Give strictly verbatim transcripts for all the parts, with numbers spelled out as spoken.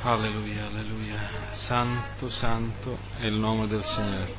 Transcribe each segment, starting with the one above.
Alleluia, alleluia. Santo, santo è il nome del Signore.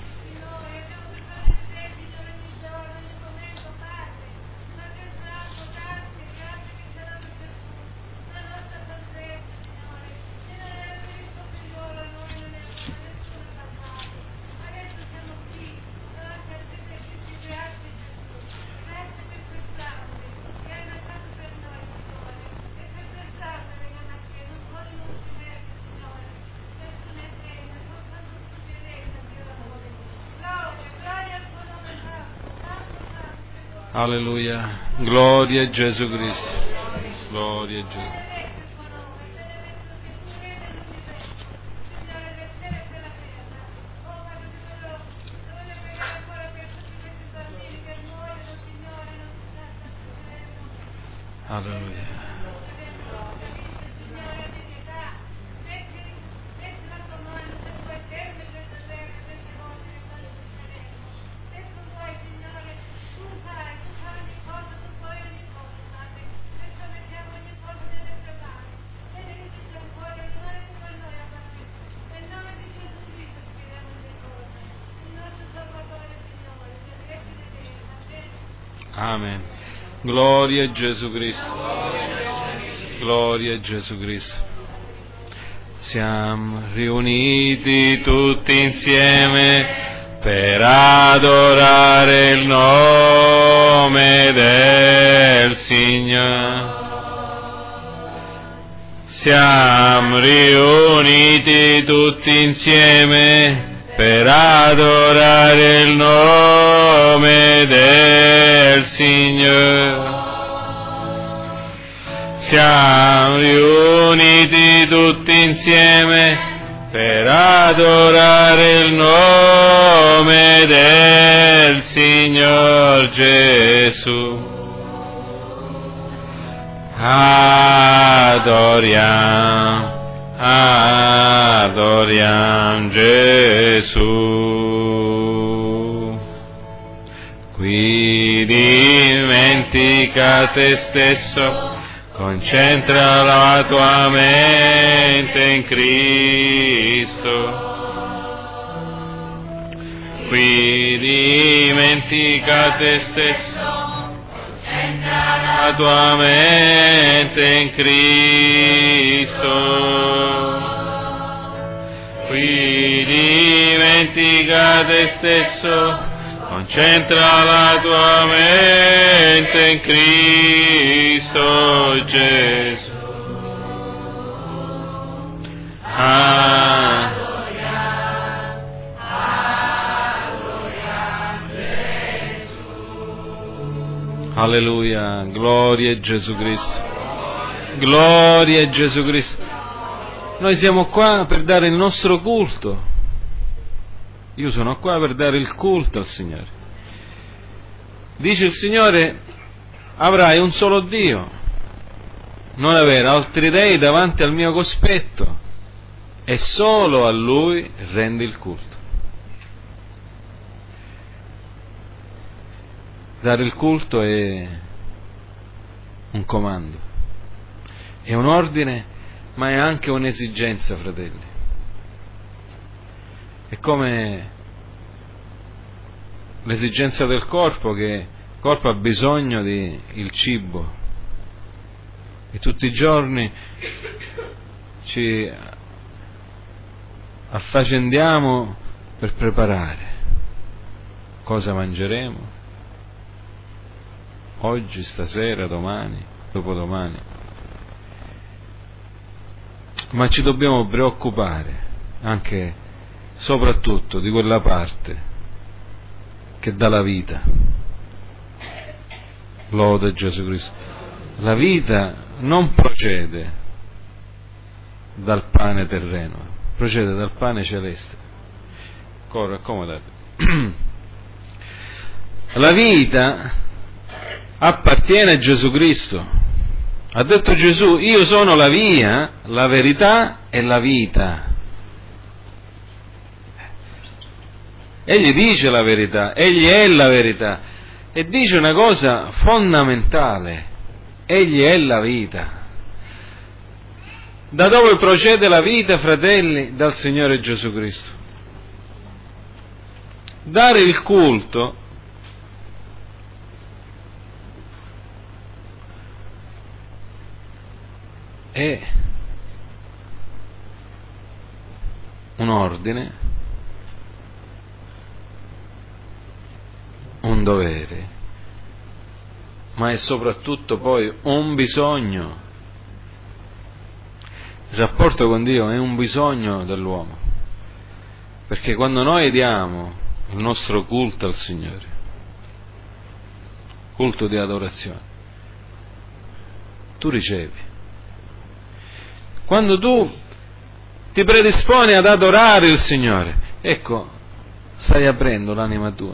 Alleluia, gloria a Gesù Cristo, gloria a Gesù. Alleluia. Amen. Gloria a Gesù Cristo. Gloria a Gesù Cristo. Siamo riuniti tutti insieme per adorare il nome del Signore. Siamo riuniti tutti insieme per adorare il nome del Signore. Siamo riuniti tutti insieme per adorare il nome del Signor Gesù. Adoriamo, adoriamo Gesù. Qui dimentica te stesso, concentra la tua mente in Cristo. Qui dimentica te stesso, la tua mente in Cristo. Qui dimentica te stesso, concentra la tua mente in Cristo Gesù. Ah. Alleluia, gloria a Gesù Cristo, gloria a Gesù Cristo. Noi siamo qua per dare il nostro culto. Io sono qua per dare il culto al Signore. Dice il Signore: avrai un solo Dio, non avere altri dei davanti al mio cospetto, e solo a Lui rendi il culto. Dare il culto è un comando, è un ordine, ma è anche un'esigenza, fratelli. È come l'esigenza del corpo, che il corpo ha bisogno di il cibo, e tutti i giorni ci affaccendiamo per preparare cosa mangeremo oggi, stasera, domani, dopodomani. Ma ci dobbiamo preoccupare anche, soprattutto, di quella parte che dà la vita. Lode Gesù Cristo. La vita non procede dal pane terreno, procede dal pane celeste. Corre, accomodate. La vita appartiene a Gesù Cristo. Ha detto Gesù: io sono la via, la verità e la vita. Egli dice la verità, egli è la verità, e dice una cosa fondamentale: egli è la vita. Da dove procede la vita, fratelli? Dal Signore Gesù Cristo. Dare il culto è un ordine, un dovere, ma è soprattutto poi un bisogno. Il rapporto con Dio è un bisogno dell'uomo, perché quando noi diamo il nostro culto al Signore, culto di adorazione, tu ricevi. Quando tu ti predisponi ad adorare il Signore, ecco, stai aprendo l'anima tua.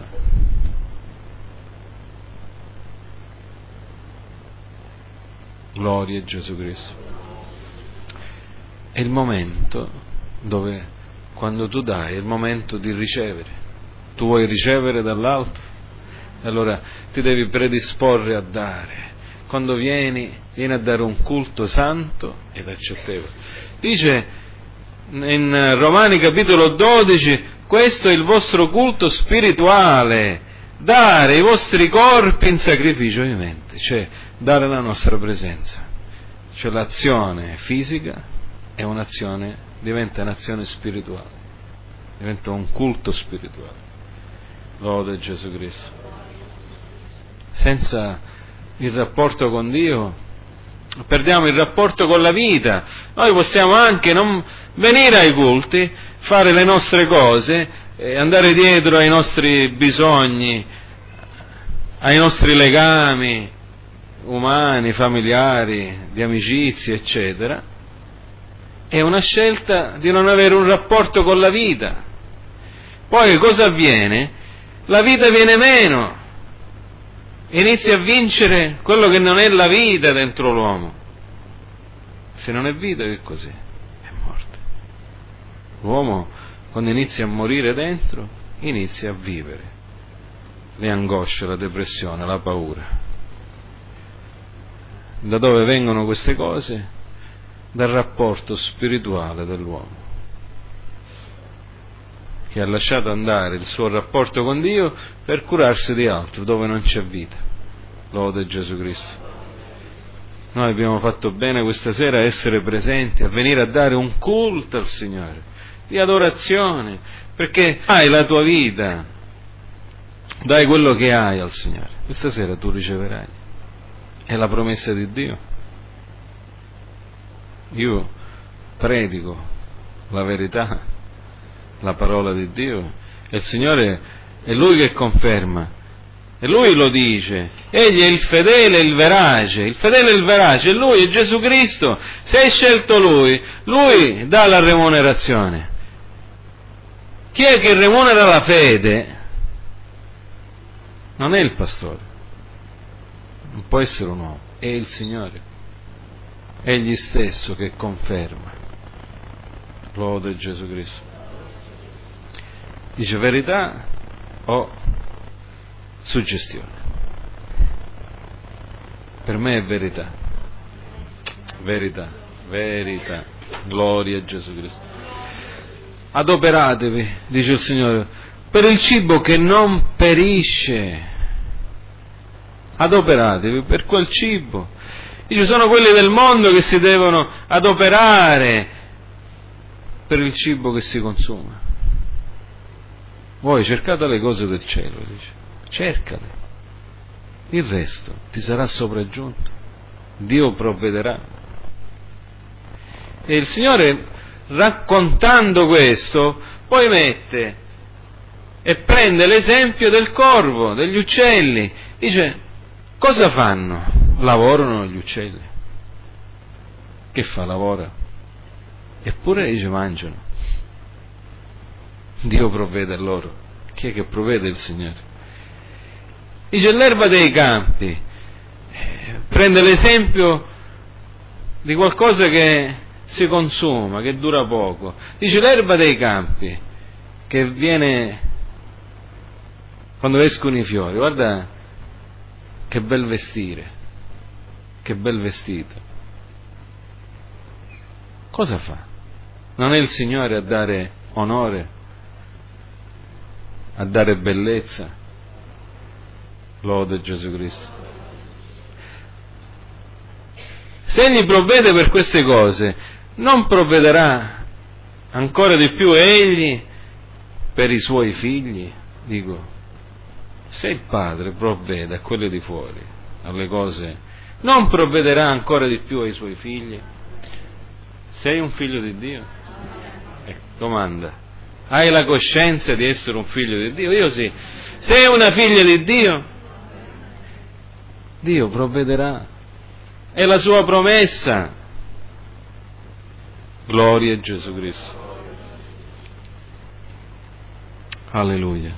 Gloria a Gesù Cristo. È il momento dove, quando tu dai, è il momento di ricevere. Tu vuoi ricevere dall'alto? Allora ti devi predisporre a dare. Quando vieni, vieni a dare un culto santo ed accettevole. Dice in Romani capitolo dodici, questo è il vostro culto spirituale, dare i vostri corpi in sacrificio vivente, cioè dare la nostra presenza. Cioè l'azione fisica è un'azione, diventa un'azione spirituale, diventa un culto spirituale. Lode Gesù Cristo. Senza il rapporto con Dio perdiamo il rapporto con la vita. Noi possiamo anche non venire ai culti, fare le nostre cose, andare dietro ai nostri bisogni, ai nostri legami umani, familiari, di amicizie, eccetera. È una scelta di non avere un rapporto con la vita. Poi cosa avviene? La vita viene meno. Inizia a vincere quello che non è la vita dentro l'uomo. Se non è vita, che cos'è? È morte. L'uomo, quando inizia a morire dentro, inizia a vivere le angosce, la depressione, la paura. Da dove vengono queste cose? Dal rapporto spirituale dell'uomo, che ha lasciato andare il suo rapporto con Dio per curarsi di altro, dove non c'è vita. Lode Gesù Cristo. Noi abbiamo fatto bene questa sera a essere presenti, a venire a dare un culto al Signore, di adorazione, perché hai la tua vita, dai quello che hai al Signore. Questa sera tu riceverai. È la promessa di Dio. Io predico la verità, la parola di Dio, e il Signore è Lui che conferma, e Lui lo dice. Egli è il fedele e il verace, il fedele e il verace, è Lui, è Gesù Cristo. Se hai scelto Lui, Lui dà la remunerazione. Chi è che remunera la fede? Non è il pastore, non può essere un uomo, è il Signore. Egli stesso che conferma. Lode Gesù Cristo. Dice verità o suggestione? Per me è verità. Verità, verità. Gloria a Gesù Cristo. Adoperatevi, dice il Signore, per il cibo che non perisce. Adoperatevi per quel cibo. Dice, sono quelli del mondo che si devono adoperare per il cibo che si consuma. Voi cercate le cose del cielo, dice, cercale. Il resto ti sarà sopraggiunto. Dio provvederà. E il Signore, raccontando questo, poi mette e prende l'esempio del corvo, degli uccelli. Dice, cosa fanno? Lavorano gli uccelli. Che fa? Lavora. Eppure dice mangiano. Dio provvede a loro. Chi è che provvede? Il Signore. Dice l'erba dei campi. Prende l'esempio di qualcosa che si consuma, che dura poco. Dice l'erba dei campi, che viene quando escono i fiori. Guarda che bel vestire. Che bel vestito, cosa fa? Non è il Signore a dare onore, a dare bellezza? Lode Gesù Cristo. Se Egli provvede per queste cose, non provvederà ancora di più Egli per i Suoi figli? Dico, se il Padre provvede a quelli di fuori, alle cose, non provvederà ancora di più ai Suoi figli? Sei un figlio di Dio? Eh, domanda. Hai la coscienza di essere un figlio di Dio? Io sì. Sei una figlia di Dio? Dio provvederà. È la sua promessa. Gloria a Gesù Cristo. Alleluia.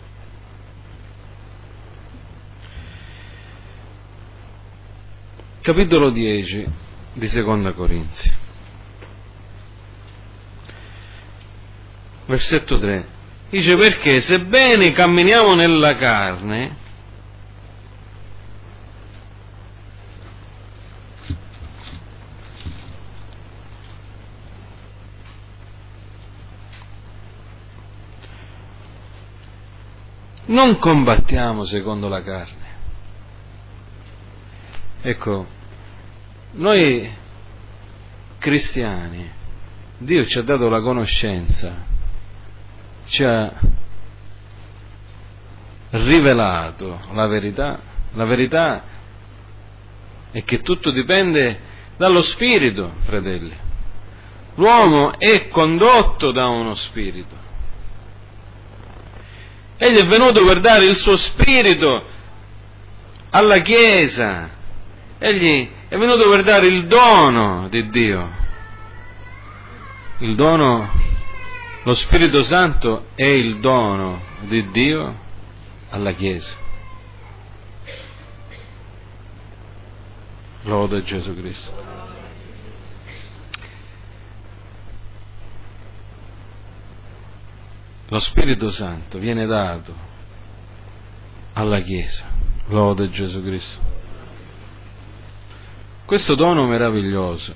Capitolo dieci di Seconda Corinzi. Versetto tre. Dice: perché sebbene camminiamo nella carne, non combattiamo secondo la carne. Ecco, noi cristiani, Dio ci ha dato la conoscenza, ci ha rivelato la verità. La verità è che tutto dipende dallo spirito, fratelli. L'uomo è condotto da uno spirito. Egli è venuto per dare il suo spirito alla Chiesa. Egli è venuto per dare il dono di Dio. Il dono, lo Spirito Santo è il dono di Dio alla Chiesa. Lode Gesù Cristo. Lo Spirito Santo viene dato alla Chiesa. Lode Gesù Cristo. Questo dono meraviglioso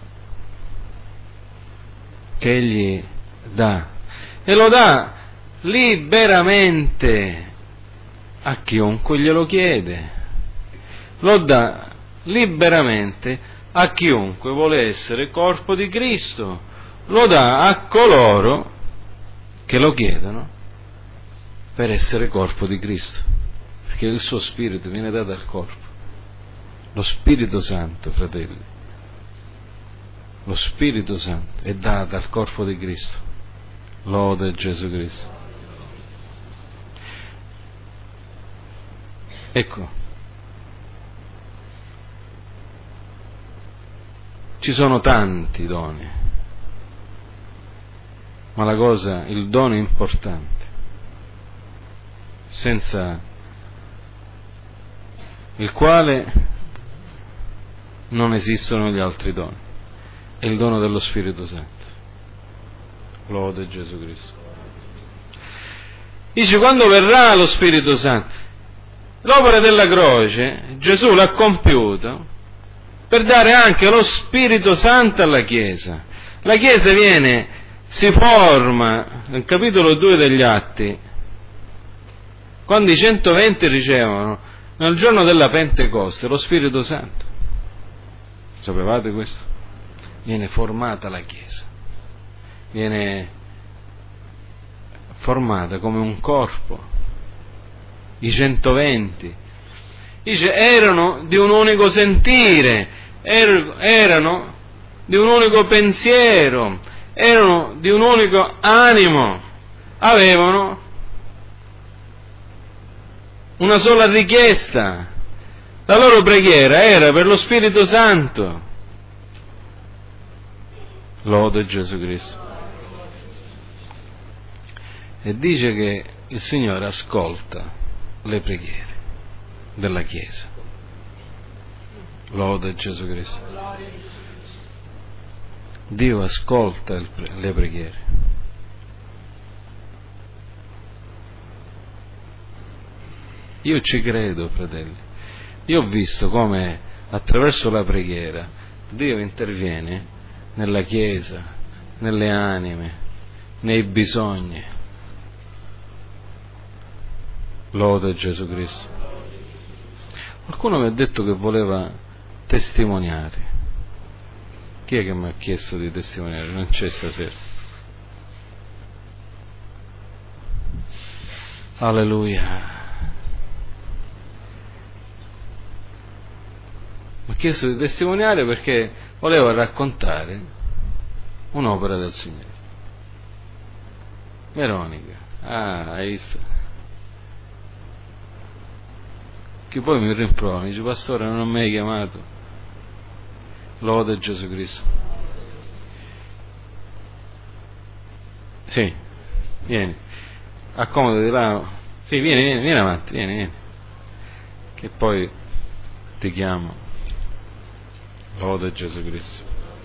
che Egli dà, e lo dà liberamente a chiunque glielo chiede, lo dà liberamente a chiunque vuole essere corpo di Cristo, lo dà a coloro che lo chiedono per essere corpo di Cristo, perché il suo spirito viene dato al corpo. Lo Spirito Santo, fratelli, lo Spirito Santo è dato al corpo di Cristo. Lode Gesù Cristo. Ecco, ci sono tanti doni, ma la cosa, il dono importante, senza il quale non esistono gli altri doni, è il dono dello Spirito Santo. Lode Gesù Cristo. Dice: quando verrà lo Spirito Santo, l'opera della croce Gesù l'ha compiuta per dare anche lo Spirito Santo alla Chiesa. La Chiesa viene, si forma nel capitolo due degli Atti, quando i centoventi ricevono nel giorno della Pentecoste lo Spirito Santo. Sapevate questo? Viene formata la Chiesa, viene formata come un corpo. I centoventi dice erano di un unico sentire, er, erano di un unico pensiero, erano di un unico animo, avevano una sola richiesta. La loro preghiera era per lo Spirito Santo. Lode Gesù Cristo. E dice che il Signore ascolta le preghiere della Chiesa. Lode Gesù Cristo. Dio ascolta le preghiere. Io ci credo, fratelli. Io ho visto come attraverso la preghiera Dio interviene nella Chiesa, nelle anime, nei bisogni. Lode Gesù Cristo. Qualcuno mi ha detto che voleva testimoniare. Chi è che mi ha chiesto di testimoniare? Non c'è stasera. Alleluia. Mi ha chiesto di testimoniare perché voleva raccontare un'opera del Signore. Veronica. Ah, hai visto? Che poi mi rimprovera, mi dice: pastore, non ho mai chiamato. Lode Gesù Cristo. Sì, vieni, accomodati là. Sì, vieni, vieni, vieni avanti, vieni, vieni. Che poi ti chiamo. Lode Gesù Cristo.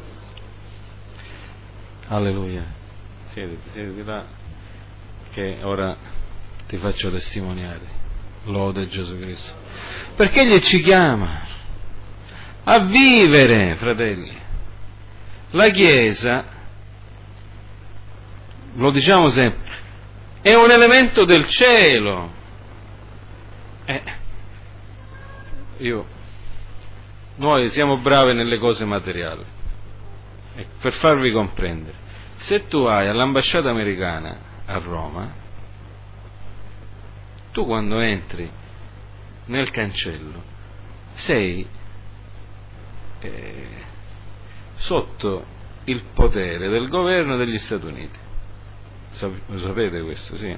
Alleluia. Siediti, siediti là, che ora ti faccio testimoniare. Lode Gesù Cristo. Perché Egli ci chiama a vivere, fratelli. La Chiesa, lo diciamo sempre, è un elemento del cielo. Eh, io, noi siamo bravi nelle cose materiali. E per farvi comprendere, se tu vai all'ambasciata americana a Roma, tu quando entri nel cancello sei eh, sotto il potere del governo degli Stati Uniti. Lo sapete questo, sì?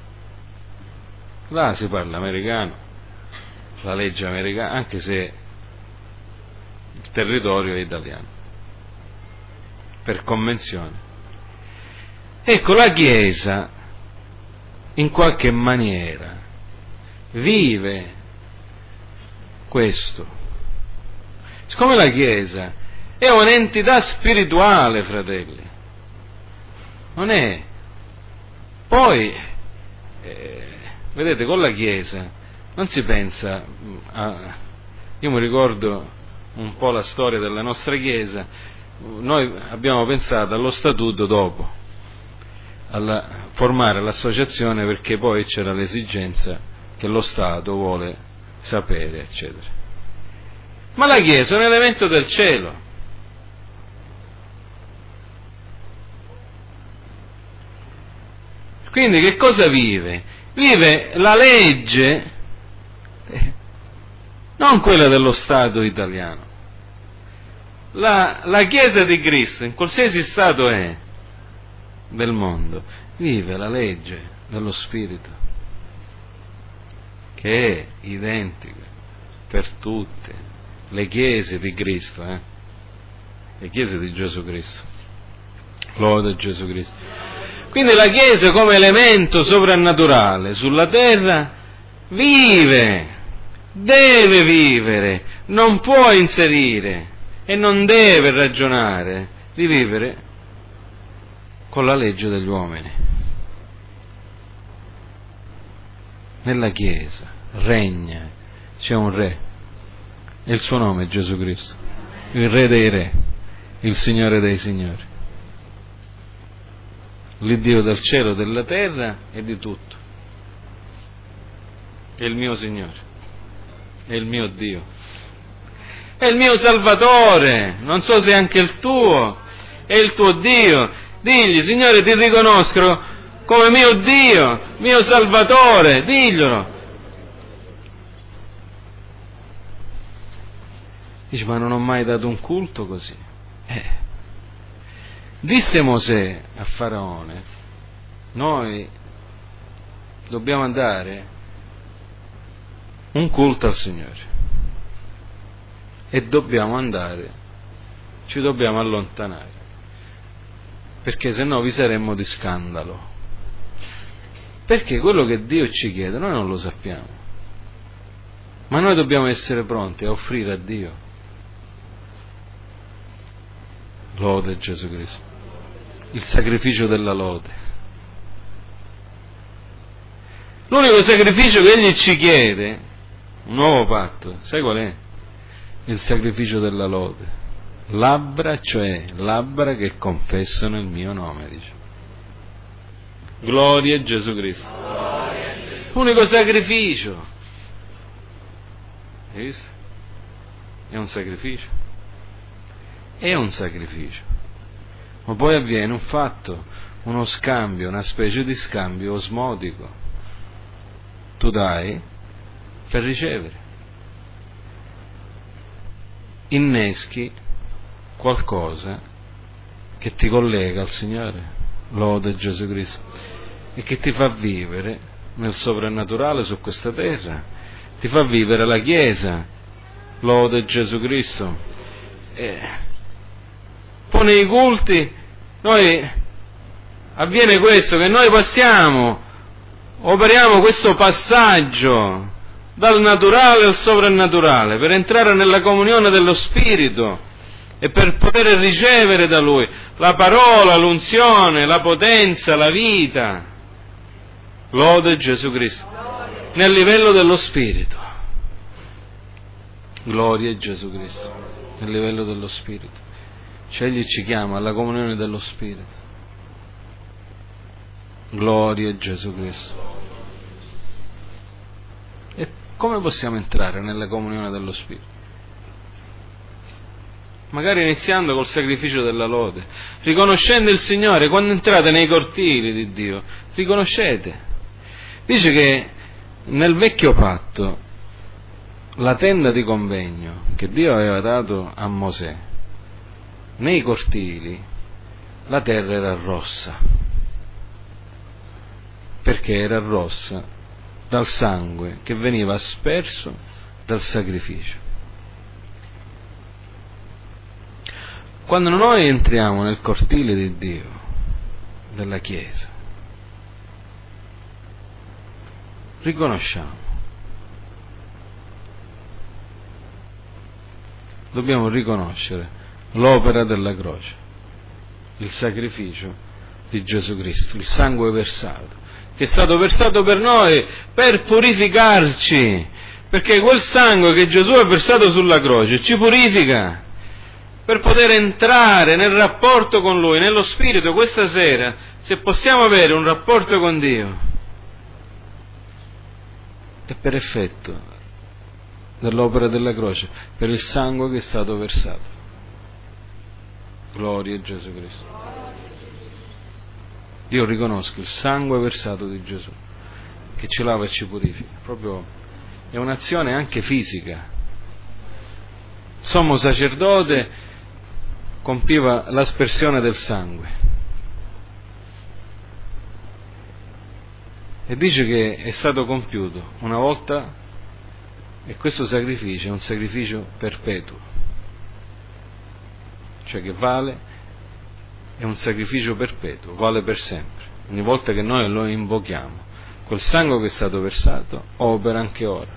Là si parla americano, la legge americana, anche se il territorio è italiano, per convenzione. Ecco, la Chiesa in qualche maniera vive questo. Siccome la Chiesa è un'entità spirituale, fratelli, non è. Poi, eh, vedete, con la Chiesa non si pensa a. Io mi ricordo un po' la storia della nostra Chiesa. Noi abbiamo pensato allo statuto dopo, a formare l'associazione, perché poi c'era l'esigenza che lo Stato vuole sapere, eccetera. Ma la Chiesa è un elemento del cielo. Quindi che cosa vive? Vive la legge, eh, non quella dello Stato italiano. La, la Chiesa di Cristo, in qualsiasi Stato è del mondo, vive la legge dello Spirito, che è identica per tutte le chiese di Cristo, eh? le chiese di Gesù Cristo. Lode Gesù Cristo. Quindi la Chiesa, come elemento soprannaturale sulla terra, vive, deve vivere, non può inserire e non deve ragionare di vivere con la legge degli uomini. Nella Chiesa regna, c'è un re, e il suo nome è Gesù Cristo, il Re dei Re, il Signore dei Signori, l'Iddio del cielo, della terra e di tutto. È il mio Signore, è il mio Dio, è il mio Salvatore. Non so se è anche il tuo, è il tuo Dio. Digli: Signore, ti riconosco come mio Dio, mio Salvatore. Diglielo. Dice: ma non ho mai dato un culto così. Eh. Disse Mosè a Faraone: noi dobbiamo andare un culto al Signore e dobbiamo andare, ci dobbiamo allontanare, perché se no vi saremmo di scandalo, perché quello che Dio ci chiede noi non lo sappiamo, ma noi dobbiamo essere pronti a offrire a Dio. Lode Gesù Cristo, il sacrificio della lode. L'unico sacrificio che Egli ci chiede, un nuovo patto, sai qual è? Il sacrificio della lode. labbra, cioè labbra che confessano il mio nome, dice. Gloria a Gesù Cristo. Unico sacrificio. Hai visto? È un sacrificio. È un sacrificio. Ma poi avviene un fatto, uno scambio, una specie di scambio osmotico. Tu dai per ricevere. Inneschi qualcosa che ti collega al Signore, lode Gesù Cristo, e che ti fa vivere nel soprannaturale su questa terra, ti fa vivere la Chiesa, lode Gesù Cristo. E poi nei culti noi avviene questo, che noi passiamo, operiamo questo passaggio dal naturale al soprannaturale per entrare nella comunione dello Spirito e per poter ricevere da Lui la parola, l'unzione, la potenza, la vita. Lode Gesù Cristo. Nel livello dello Spirito. Gloria a Gesù Cristo. Nel livello dello Spirito. Cioè Egli ci chiama alla comunione dello Spirito. Gloria a Gesù Cristo. E come possiamo entrare nella comunione dello Spirito? Magari iniziando col sacrificio della lode, riconoscendo il Signore. Quando entrate nei cortili di Dio, riconoscete. Dice che nel vecchio patto la tenda di convegno che Dio aveva dato a Mosè, nei cortili la terra era rossa. Perché era rossa? Dal sangue che veniva asperso dal sacrificio. Quando noi entriamo nel cortile di Dio, della Chiesa, riconosciamo, dobbiamo riconoscere l'opera della croce, il sacrificio di Gesù Cristo, il sangue versato, che è stato versato per noi per purificarci, perché quel sangue che Gesù ha versato sulla croce ci purifica per poter entrare nel rapporto con Lui, nello Spirito. Questa sera, se possiamo avere un rapporto con Dio, è per effetto dell'opera della croce, per il sangue che è stato versato. Gloria a Gesù Cristo. Io riconosco il sangue versato di Gesù, che ci lava e ci purifica. Proprio è un'azione anche fisica. Sommo sacerdote compiva l'aspersione del sangue e dice che è stato compiuto una volta, e questo sacrificio è un sacrificio perpetuo, cioè che vale, è un sacrificio perpetuo, vale per sempre. Ogni volta che noi lo invochiamo, quel sangue che è stato versato opera anche ora.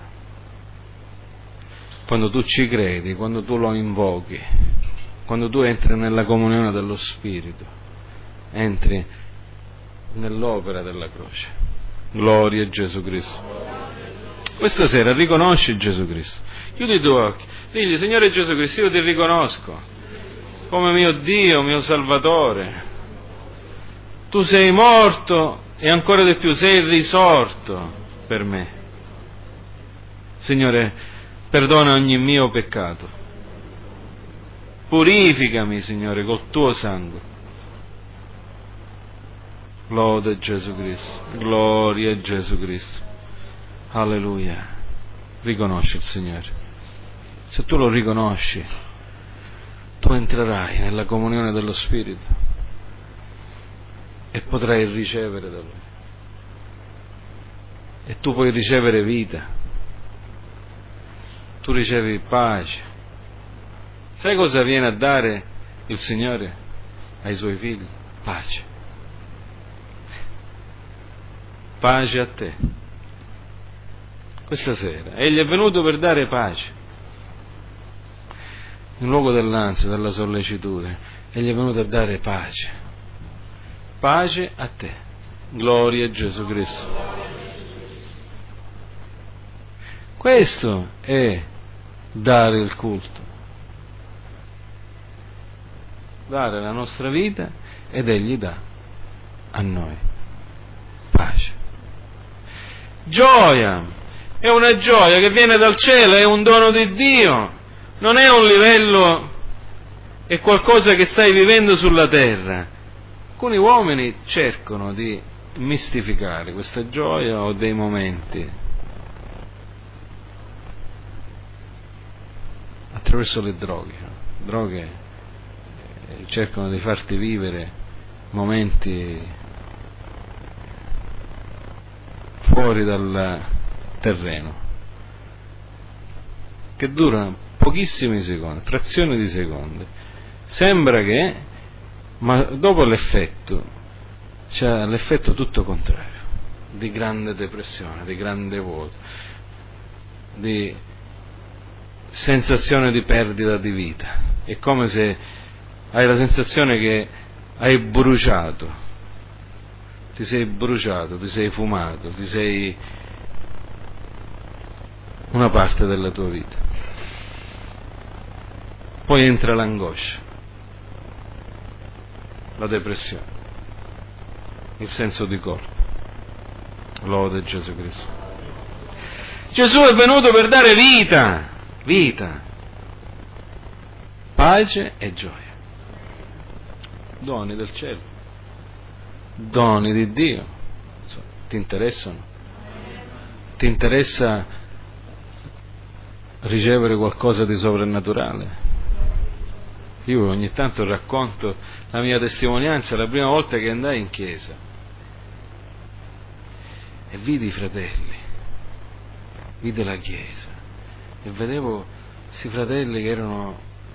Quando tu ci credi, quando tu lo invochi, quando tu entri nella comunione dello Spirito, entri nell'opera della croce. Gloria a Gesù Cristo. Questa sera riconosci Gesù Cristo. Chiudi i tuoi occhi. Digli: Signore Gesù Cristo, io ti riconosco come mio Dio, mio Salvatore. Tu sei morto e ancora di più sei risorto per me. Signore, perdona ogni mio peccato. Purificami, Signore, col tuo sangue. Lode Gesù Cristo. Gloria a Gesù Cristo. Alleluia. Riconosci il Signore. Se tu lo riconosci, tu entrerai nella comunione dello Spirito e potrai ricevere da Lui. E tu puoi ricevere vita. Tu ricevi pace. Sai cosa viene a dare il Signore ai Suoi figli? Pace. Pace a te. Questa sera Egli è venuto per dare pace. In luogo dell'ansia, della sollecitudine, Egli è venuto a dare pace. Pace a te. Gloria a Gesù Cristo. Questo è dare il culto. dare la nostra vita ed Egli dà a noi pace. Gioia, è una gioia che viene dal cielo, è un dono di Dio, non è un livello, è qualcosa che stai vivendo sulla terra. Alcuni uomini cercano di mistificare questa gioia o dei momenti attraverso le droghe. Droghe eh, cercano di farti vivere momenti fuori dal terreno che durano pochissimi secondi, frazioni di secondi. Sembra che, ma dopo l'effetto c'è l'effetto tutto contrario, di grande depressione, di grande vuoto, di sensazione di perdita di vita. È come se hai la sensazione che hai bruciato, ti sei bruciato, ti sei fumato, ti sei una parte della tua vita. Poi entra l'angoscia, la depressione, il senso di colpa. Lode Gesù Cristo. Gesù è venuto per dare vita, vita, pace e gioia. Doni del cielo, doni di Dio. Ti interessano? Ti interessa ricevere qualcosa di sovrannaturale? Io ogni tanto racconto la mia testimonianza, la prima volta che andai in chiesa e vidi i fratelli, vidi la chiesa e vedevo questi fratelli che erano,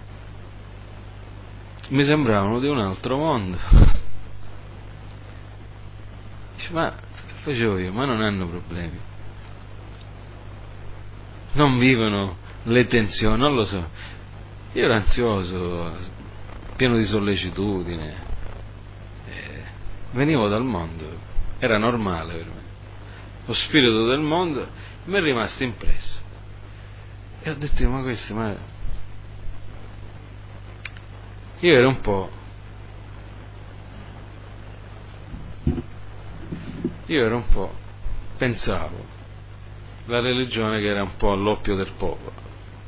mi sembravano di un altro mondo. Dice, ma che facevo io? Ma non hanno problemi, non vivono le tensioni, non lo so. Io ero ansioso, pieno di sollecitudine, eh, venivo dal mondo, era normale per me. Lo spirito del mondo mi è rimasto impresso. E ho detto, ma questo, ma... Io ero un po'... Io ero un po'... Pensavo, la religione che era un po' all'oppio del popolo.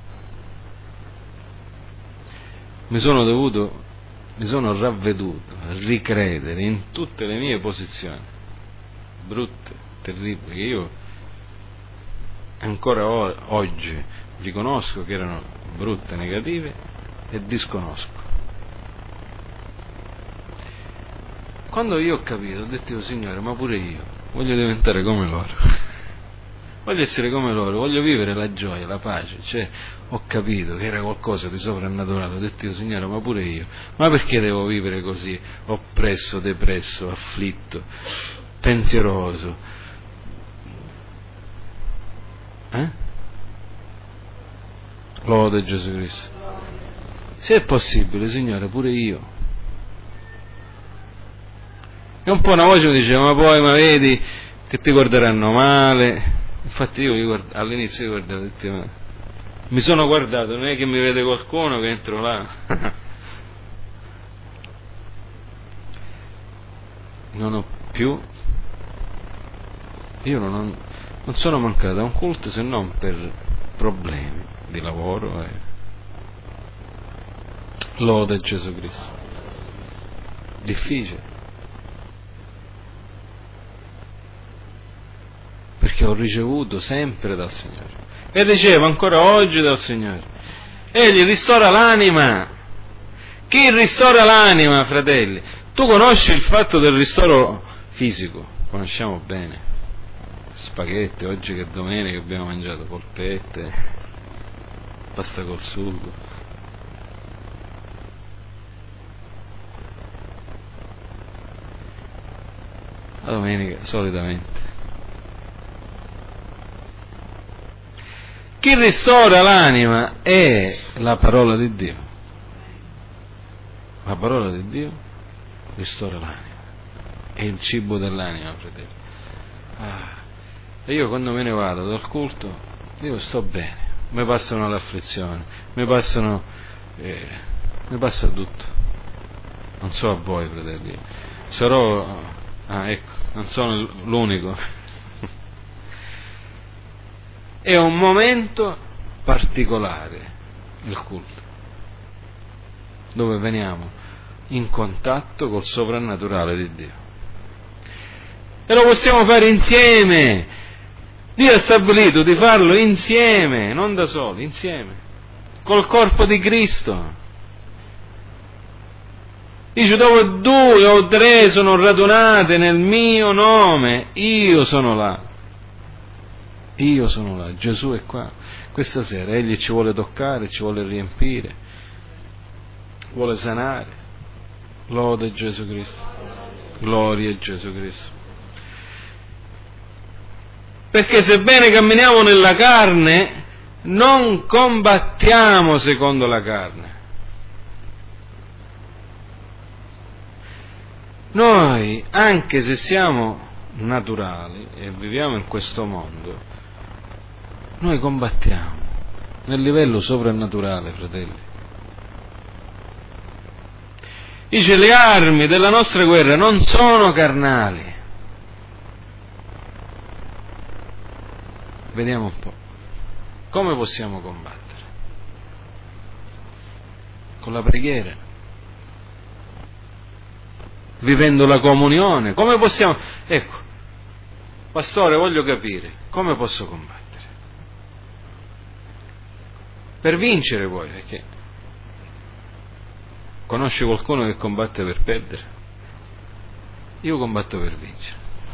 Mi sono dovuto, mi sono ravveduto a ricredere in tutte le mie posizioni, brutte, terribili, che io ancora o- oggi riconosco che erano brutte, negative e disconosco. Quando io ho capito, ho detto, oh, Signore, ma pure io voglio diventare come loro. Voglio essere come loro, voglio vivere la gioia, la pace. Cioè, ho capito che era qualcosa di sovrannaturale. Ho detto, Signore, ma pure io. Ma perché devo vivere così, oppresso, depresso, afflitto, pensieroso? Eh? Lode Gesù Cristo. Se è possibile, Signore, pure io. E un po' una voce mi diceva, ma poi, ma vedi, che ti guarderanno male. Infatti io guard- all'inizio io guardavo, detto, ma... mi sono guardato, non è che mi vede qualcuno che entro là. Non ho più, io non, ho, non sono mancato a un culto se non per problemi di lavoro. E... Lode Gesù Cristo. Difficile. Perché ho ricevuto sempre dal Signore e ricevo ancora oggi dal Signore. Egli ristora l'anima. Chi ristora l'anima, fratelli? Tu conosci il fatto del ristoro fisico, conosciamo bene. Spaghetti, oggi che è domenica abbiamo mangiato polpette, pasta col sugo. La domenica solitamente. Chi ristora l'anima è la parola di Dio. La parola di Dio ristora l'anima. È il cibo dell'anima, fratelli. Ah, e io quando me ne vado dal culto, io sto bene. Mi passano le afflizioni, mi passano, eh, mi passa tutto. Non so a voi, fratelli, sarò, ah ecco, non sono l'unico. È un momento particolare il culto, dove veniamo in contatto col sovrannaturale di Dio. E lo possiamo fare insieme. Dio ha stabilito di farlo insieme, non da soli, insieme, col corpo di Cristo. Dice, dove due o tre sono radunate nel mio nome, io sono là. Io sono là, Gesù è qua. Questa sera Egli ci vuole toccare, ci vuole riempire, vuole sanare. Lode Gesù Cristo. Gloria a Gesù Cristo. Perché sebbene camminiamo nella carne, non combattiamo secondo la carne. Noi, anche se siamo naturali e viviamo in questo mondo, noi combattiamo nel livello sovrannaturale, fratelli. Dice, le armi della nostra guerra non sono carnali. Vediamo un po'. Come possiamo combattere? Con la preghiera, vivendo la comunione. Come possiamo? Ecco, pastore, voglio capire, come posso combattere? Per vincere poi, perché conosci qualcuno che combatte per perdere? Io combatto per vincere.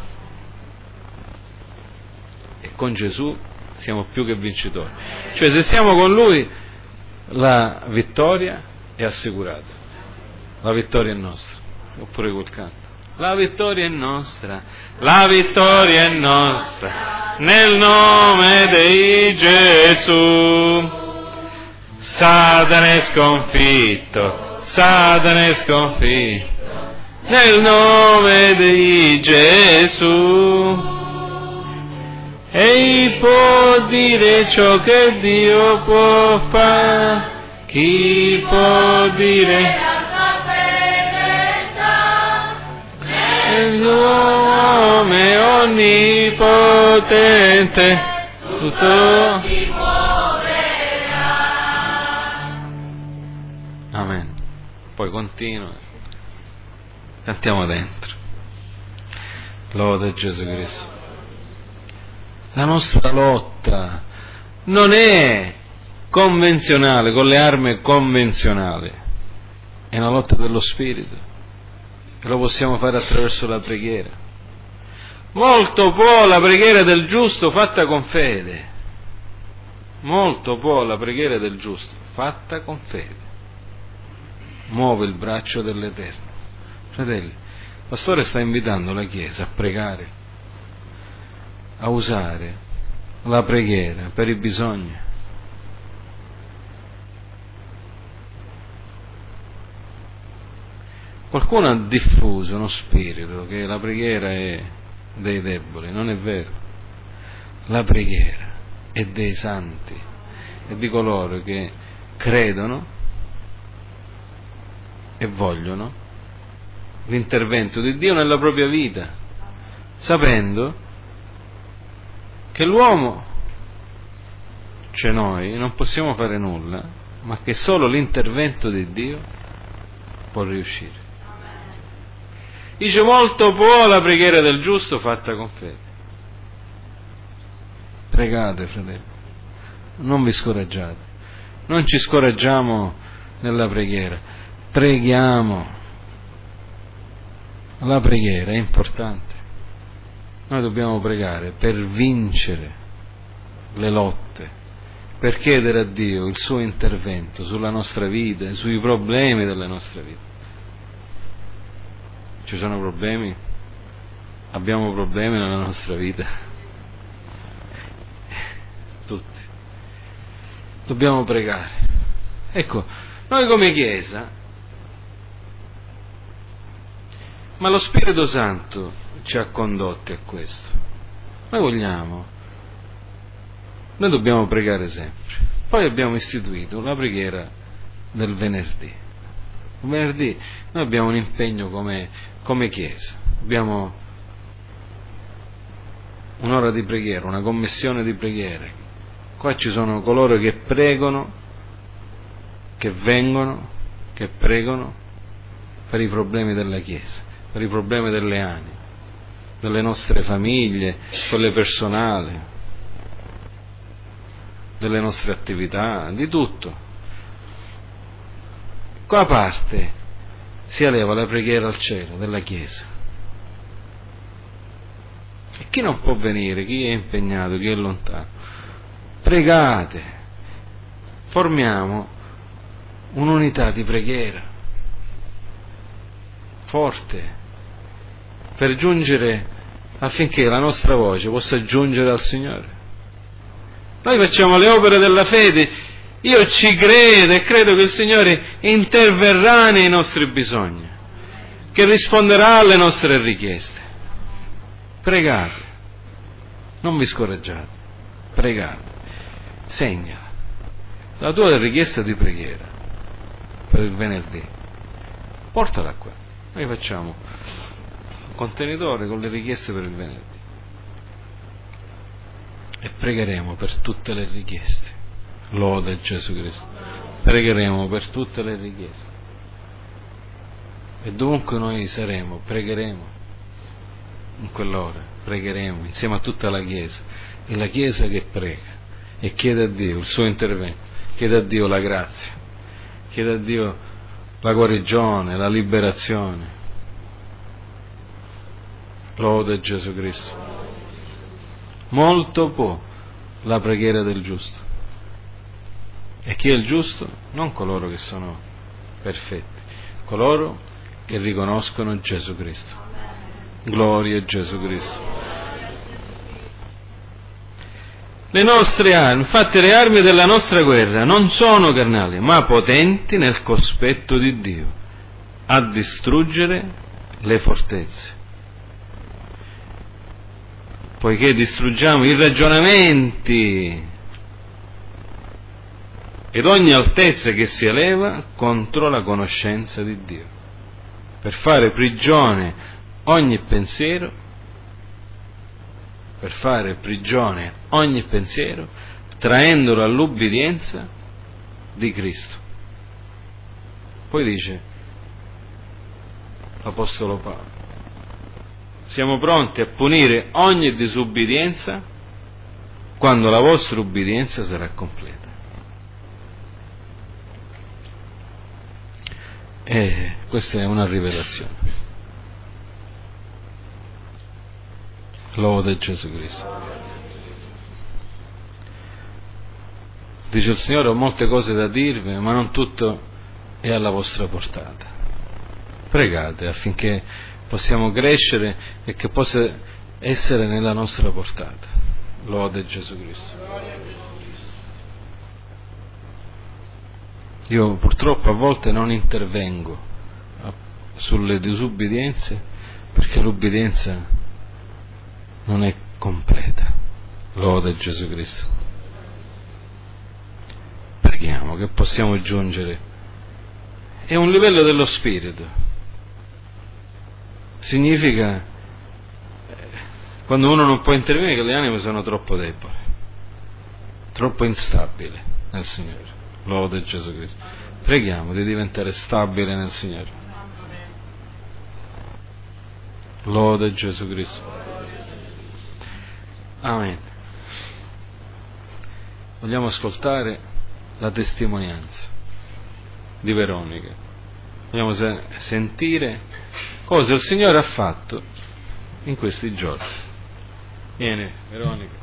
E con Gesù siamo più che vincitori. Cioè, se siamo con Lui, la vittoria è assicurata. La vittoria è nostra. Oppure quel canto. La vittoria è nostra, la vittoria è nostra, nel nome di Gesù. Satana è sconfitto, Satana è sconfitto, nel nome di Gesù. Ei può dire ciò che Dio può fare, chi può dire il nome onnipotente, tutto ti muoverà. Amen. Poi continua, cantiamo dentro. Lode Gesù Cristo. La nostra lotta non è convenzionale, con le armi convenzionali, è una lotta dello Spirito, e lo possiamo fare attraverso la preghiera. Molto può la preghiera del giusto fatta con fede, molto può la preghiera del giusto fatta con fede, muove il braccio dell'Eterno. Fratelli, il pastore sta invitando la Chiesa a pregare, a usare la preghiera per i bisogni. Qualcuno ha diffuso uno spirito che la preghiera è dei deboli. Non è vero. La preghiera è dei santi e di coloro che credono e vogliono l'intervento di Dio nella propria vita, sapendo che l'uomo, cioè noi, non possiamo fare nulla, ma che solo l'intervento di Dio può riuscire. Dice, molto può la preghiera del giusto fatta con fede. Pregate, fratelli, non vi scoraggiate, non ci scoraggiamo nella preghiera, preghiamo. La preghiera è importante. Noi dobbiamo pregare per vincere le lotte, per chiedere a Dio il suo intervento sulla nostra vita, sui problemi della nostra vita. Ci sono problemi? Abbiamo problemi nella nostra vita? Tutti. Dobbiamo pregare. Ecco, noi come Chiesa, ma lo Spirito Santo ci ha condotti a questo. Noi vogliamo, noi dobbiamo pregare sempre. Poi abbiamo istituito la preghiera del venerdì. venerdì noi abbiamo un impegno come, come Chiesa, abbiamo un'ora di preghiera, una commissione di preghiere. Qua ci sono coloro che pregano, che vengono, che pregano per i problemi della Chiesa, per i problemi delle anime, delle nostre famiglie, quelle personali, delle nostre attività, di tutto. Qua parte si eleva la preghiera al cielo della Chiesa. E chi non può venire, chi è impegnato, chi è lontano, pregate, formiamo un'unità di preghiera forte per giungere, affinché la nostra voce possa giungere al Signore. Noi facciamo le opere della fede. Io ci credo e credo che il Signore interverrà nei nostri bisogni, che risponderà alle nostre richieste. Pregate, non vi scoraggiate, pregate, segnala la tua richiesta di preghiera per il venerdì, portala qua. Noi facciamo un contenitore con le richieste per il venerdì e pregheremo per tutte le richieste. Lode Gesù Cristo. Pregheremo per tutte le richieste. E dovunque noi saremo, pregheremo in quell'ora, pregheremo insieme a tutta la Chiesa. È la Chiesa che prega e chiede a Dio il suo intervento, chiede a Dio la grazia, chiede a Dio la guarigione, la liberazione. Lode Gesù Cristo. Molto può la preghiera del giusto. E chi è il giusto? Non coloro che sono perfetti, coloro che riconoscono Gesù Cristo. Gloria a Gesù Cristo. Le nostre armi, infatti le armi della nostra guerra non sono carnali, ma potenti nel cospetto di Dio, a distruggere le fortezze. Poiché distruggiamo i ragionamenti ed ogni altezza che si eleva contro la conoscenza di Dio, per fare prigione ogni pensiero, per fare prigione ogni pensiero, traendolo all'ubbidienza di Cristo. Poi dice l'Apostolo Paolo: siamo pronti a punire ogni disubbidienza quando la vostra ubbidienza sarà completa. E questa è una rivelazione. Lode Gesù Cristo. Dice il Signore: ho molte cose da dirvi, ma non tutto è alla vostra portata. Pregate affinché possiamo crescere e che possa essere nella nostra portata. Lode Gesù Cristo. Io purtroppo a volte non intervengo sulle disubbidienze perché l'ubbidienza non è completa. Lode Gesù Cristo. Preghiamo che possiamo giungere. È un livello dello spirito. Significa quando uno non può intervenire che le anime sono troppo deboli, troppo instabili nel Signore. Lode Gesù Cristo. Preghiamo di diventare stabile nel Signore. Lode Gesù Cristo. Amen. Vogliamo ascoltare la testimonianza di Veronica. Vogliamo sentire cosa il Signore ha fatto in questi giorni. Vieni, Veronica.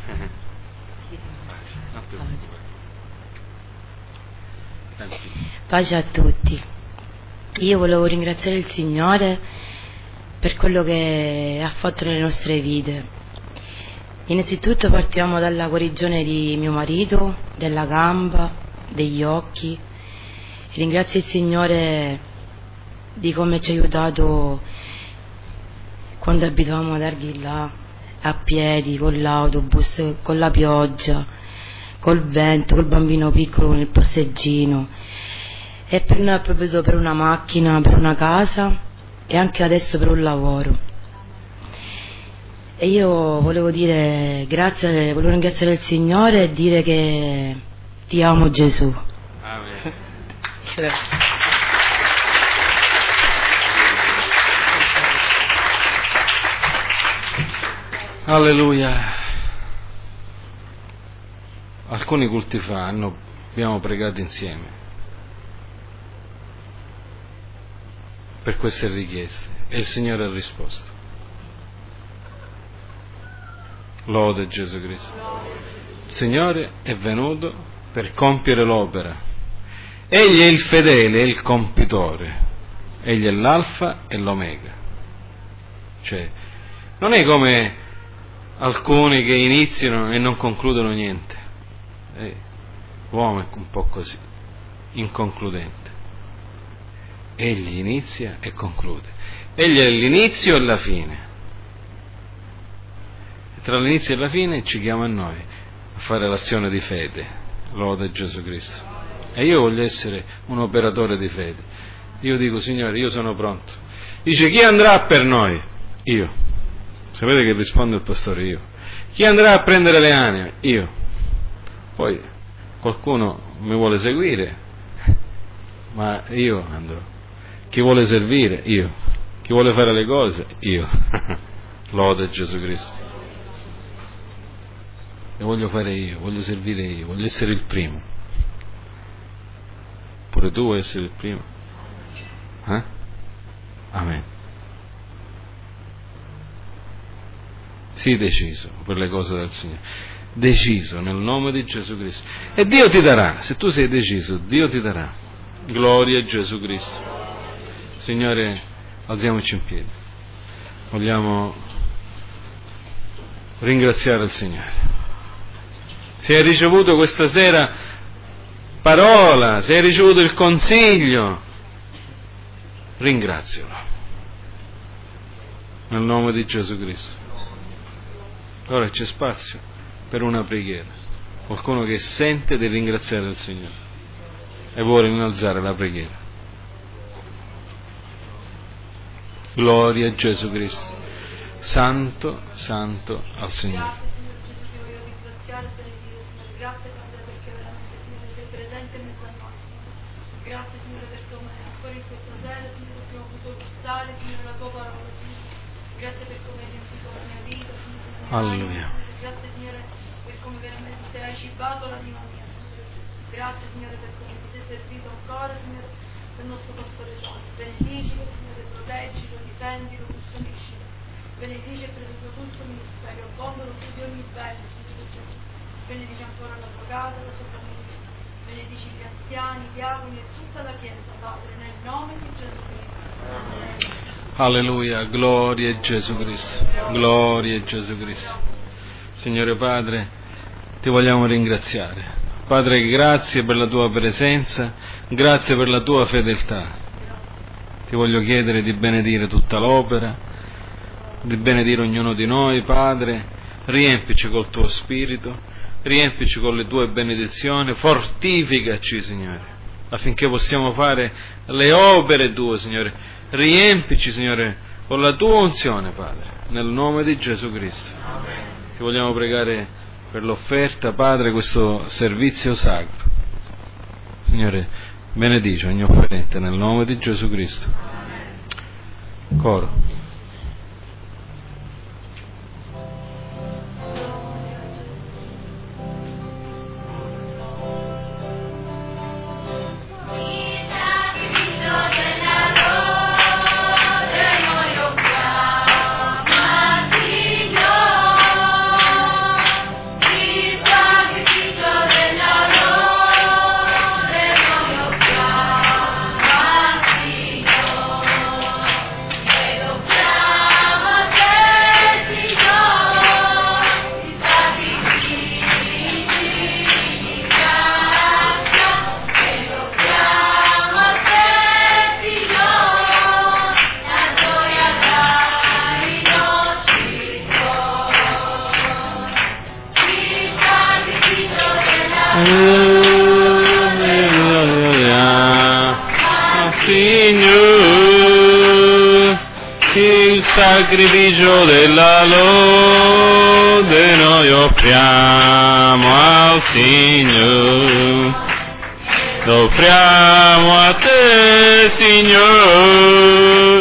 Pace a tutti. Io volevo ringraziare il Signore per quello che ha fatto nelle nostre vite. Innanzitutto partiamo dalla guarigione di mio marito, della gamba, degli occhi. Ringrazio il Signore di come ci ha aiutato quando abitavamo ad Arghillà, a piedi, con l'autobus, con la pioggia, col vento, col bambino piccolo, con il passeggino. e per noi ha provveduto per una macchina, per una casa e anche adesso per un lavoro. E io volevo dire grazie, volevo ringraziare il Signore e dire che ti amo Gesù. Amen. Grazie. Alleluia. Alcuni culti fa hanno, abbiamo pregato insieme per queste richieste e il Signore ha risposto. Lode Gesù Cristo. Il Signore è venuto per compiere l'opera. Egli è il fedele, è il compitore. Egli è l'alfa e l'omega. Cioè, non è come alcuni che iniziano e non concludono niente. Eh, l'uomo è un po' così, inconcludente. Egli inizia e conclude. Egli è l'inizio e la fine. E tra l'inizio e la fine ci chiama a noi a fare l'azione di fede. Lode Gesù Cristo. E io voglio essere un operatore di fede. Io dico, Signore, io sono pronto. Dice, chi andrà per noi? Io. Sapete che risponde il pastore? Io. Chi andrà a prendere le anime? Io. Poi qualcuno mi vuole seguire, ma io andrò. Chi vuole servire? Io. Chi vuole fare le cose? Io. Lode Gesù Cristo. E voglio fare io, voglio servire io, voglio essere il primo. Pure tu vuoi essere il primo? Eh? Amen. Sii deciso per le cose del Signore. Deciso nel nome di Gesù Cristo. E Dio ti darà, se tu sei deciso, Dio ti darà. Gloria a Gesù Cristo. Signore, alziamoci in piedi. Vogliamo ringraziare il Signore. Se hai ricevuto questa sera parola, se hai ricevuto il consiglio, ringrazialo. Nel nome di Gesù Cristo. Ora c'è spazio per una preghiera. Qualcuno che sente di ringraziare il Signore e vuole innalzare la preghiera. Gloria a Gesù Cristo. Santo, santo al Signore. Grazie perché veramente Signore sei presente in mezzo a noi, Signore. Grazie Signore per come ancora in questa sera Signore abbiamo potuto gustare Signore la tua parola, Signore. Grazie per come hai riempito la mia vita, Signore. Alleluia. Grazie Signore per come veramente hai cibato l'anima mia, Signore. Grazie Signore per come ti sei servito ancora, Signore, del nostro pastore Giovanni. Benedicilo, Signore, proteggilo, difendilo, custoniscilo. Benedice per il tuo tutto ministero, abbondalo su di ogni bene, Signore Gesù. Benedici ancora la tua casa, la sua famiglia, benedici gli anziani, i diavoli e tutta la Chiesa, Padre, nel nome di Gesù Cristo. Alleluia, gloria a Gesù Cristo, gloria a Gesù Cristo. Signore Padre, ti vogliamo ringraziare. Padre, grazie per la tua presenza, grazie per la tua fedeltà. Ti voglio chiedere di benedire tutta l'opera, di benedire ognuno di noi, Padre, riempici col tuo Spirito, riempici con le tue benedizioni, fortificaci, Signore, affinché possiamo fare le opere tue, Signore. Riempici, Signore, con la tua unzione, Padre, nel nome di Gesù Cristo. Ti vogliamo pregare per l'offerta, Padre, questo servizio sacro. Signore, benedici ogni offerente nel nome di Gesù Cristo. Coro. Alleluia. sacrificio della lode noi offriamo al Signore, offriamo a te, Signore,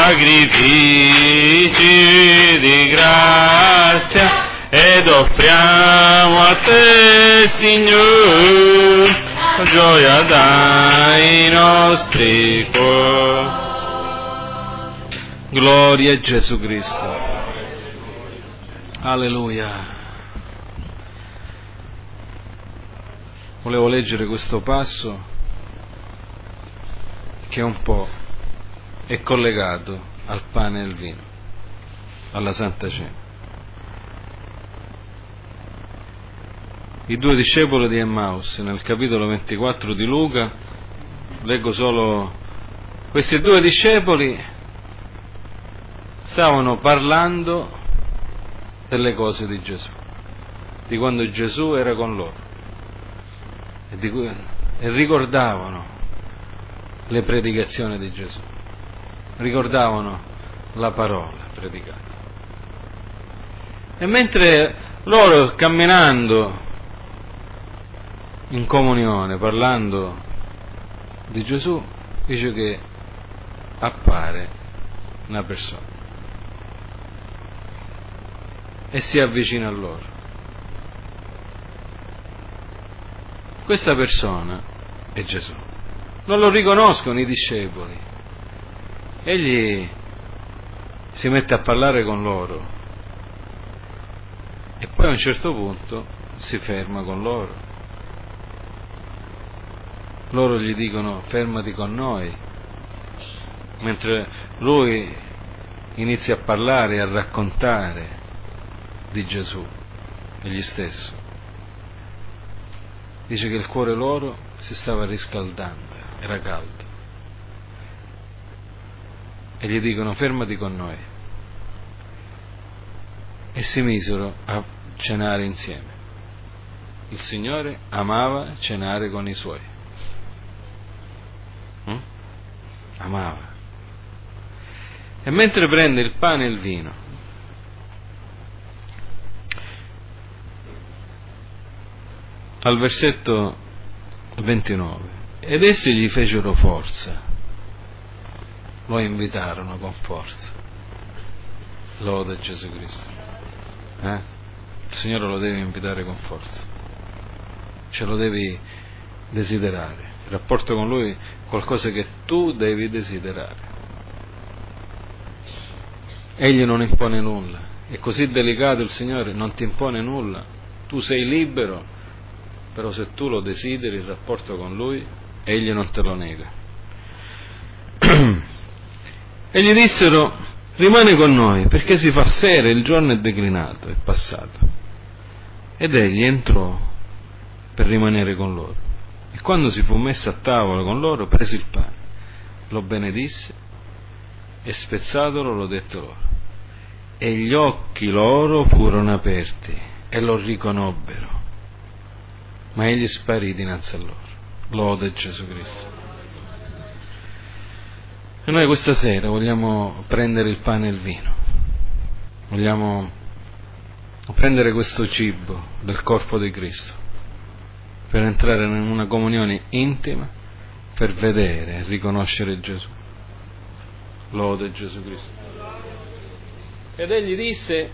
sacrifici di grazia, ed offriamo a te, Signore, gioia dai nostri cuori. Gloria a Gesù Cristo. Alleluia. Volevo leggere questo passo che un po' è collegato al pane e al vino, alla Santa Cena. I due discepoli di Emmaus, nel capitolo ventiquattro di Luca, leggo solo questi due discepoli stavano parlando delle cose di Gesù, di quando Gesù era con loro, e, di cui, e ricordavano le predicazioni di Gesù, ricordavano la parola predicata. E mentre loro, camminando in comunione, parlando di Gesù, dice che appare una persona e si avvicina a loro. Questa persona è Gesù. Non lo riconoscono i discepoli. Egli si mette a parlare con loro e poi a un certo punto si ferma con loro. Loro gli dicono: fermati con noi, mentre lui inizia a parlare e a raccontare di Gesù egli stesso. Dice che il cuore loro si stava riscaldando, era caldo, e gli dicono: fermati con noi, e si misero a cenare insieme. Il Signore amava cenare con i Suoi. Mm? Amava. E mentre prende il pane e il vino, al versetto ventinove, ed essi gli fecero forza, lo invitarono con forza. Lode Gesù Cristo. Eh? Il Signore lo devi invitare con forza, ce lo devi desiderare. Il rapporto con Lui è qualcosa che tu devi desiderare. Egli non impone nulla, è così delicato il Signore, non ti impone nulla, tu sei libero. Però se tu lo desideri, il rapporto con Lui, Egli non te lo nega. E gli dissero: rimani con noi, perché si fa sera, il giorno è declinato, è passato. Ed egli entrò per rimanere con loro. E quando si fu messo a tavola con loro, prese il pane, lo benedisse e spezzatolo lo dette loro. E gli occhi loro furono aperti e lo riconobbero. Ma egli sparì dinanzi a loro. Lode Gesù Cristo. E noi questa sera vogliamo prendere il pane e il vino, vogliamo prendere questo cibo del corpo di Cristo per entrare in una comunione intima, per vedere e riconoscere Gesù. Lode Gesù Cristo. Ed egli disse,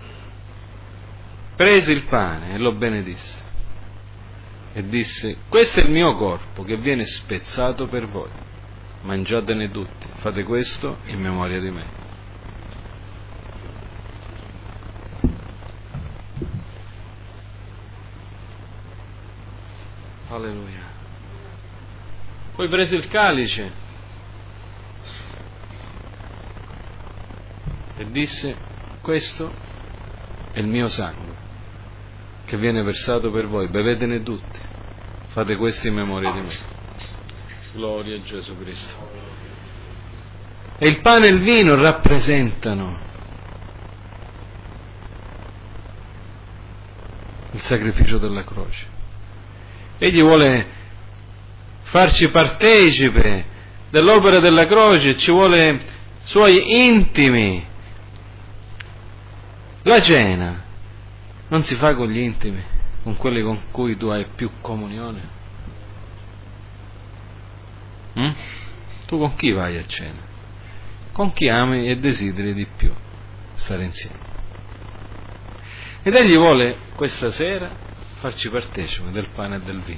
prese il pane e lo benedisse e disse: questo è il mio corpo che viene spezzato per voi, mangiatene tutti, fate questo in memoria di me. Alleluia. Poi prese il calice e disse: questo è il mio sangue che viene versato per voi, bevetene tutti, fate questo in memoria di me. Gloria a Gesù Cristo. E il pane e il vino rappresentano il sacrificio della croce. Egli vuole farci partecipe dell'opera della croce, ci vuole suoi intimi, La cena non si fa con gli intimi, con quelli con cui tu hai più comunione? Mm? Tu con chi vai a cena? Con chi ami e desideri di più stare insieme. Ed Egli vuole questa sera farci partecipi del pane e del vino,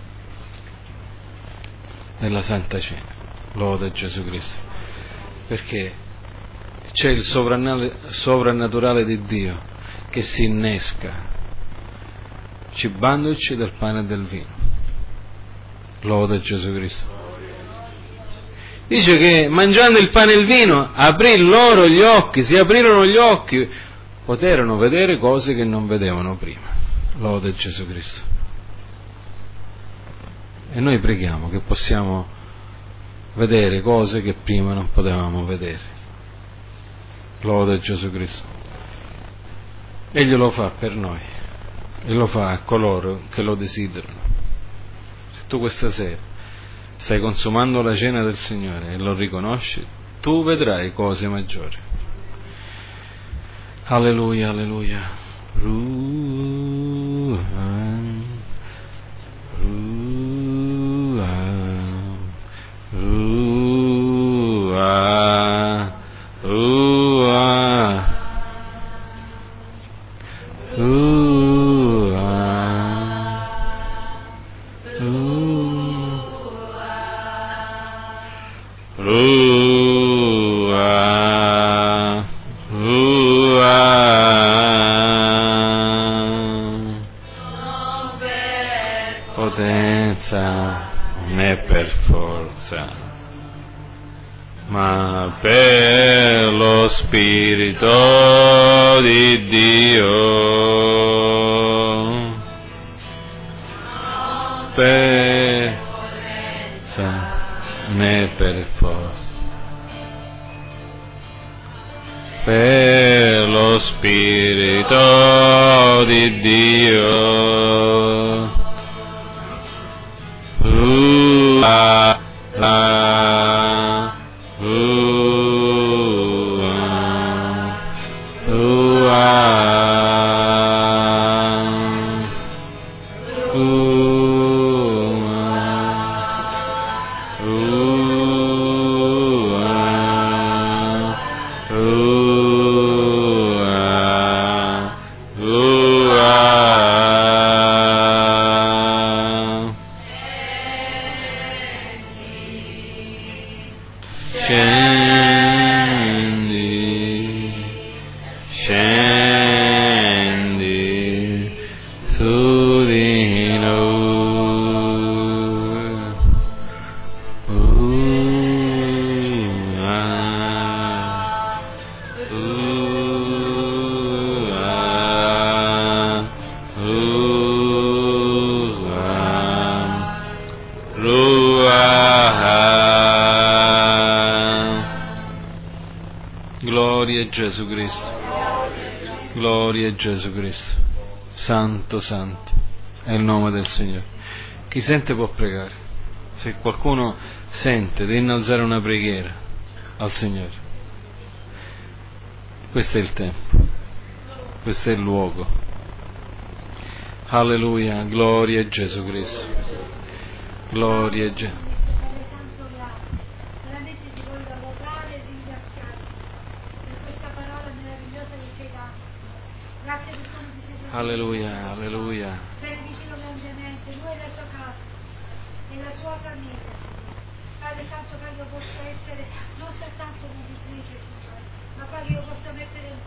nella Santa Cena. Lode Gesù Cristo, perché c'è il sovrannaturale di Dio che si innesca cibandoci del pane e del vino. Lode Gesù Cristo. Dice che mangiando il pane e il vino aprì loro gli occhi, si aprirono gli occhi, poterono vedere cose che non vedevano prima. Lode Gesù Cristo. E noi preghiamo che possiamo vedere cose che prima non potevamo vedere. Lode Gesù Cristo. Egli lo fa per noi e lo fa a coloro che lo desiderano. Se tu questa sera stai consumando la cena del Signore e lo riconosci, tu vedrai cose maggiori. Alleluia, alleluia. Ruhan, Ruhan, Ruhan, Ruhan, né per forza, ma per lo Spirito di Dio, per forza, né per forza, per lo Spirito di Dio. La, la, uh, uh, uh, Gesù Cristo, gloria a Gesù Cristo, santo, santo è il nome del Signore. Chi sente può pregare. Se qualcuno sente di innalzare una preghiera al Signore, questo è il tempo, questo è il luogo. Alleluia, gloria a Gesù Cristo, gloria a Gesù. Alleluia, alleluia. Per vicino grandemente, lui e la sua casa e la sua famiglia. Padre Santo, che io possa essere non soltanto un'editrice, Signore, ma che io possa mettere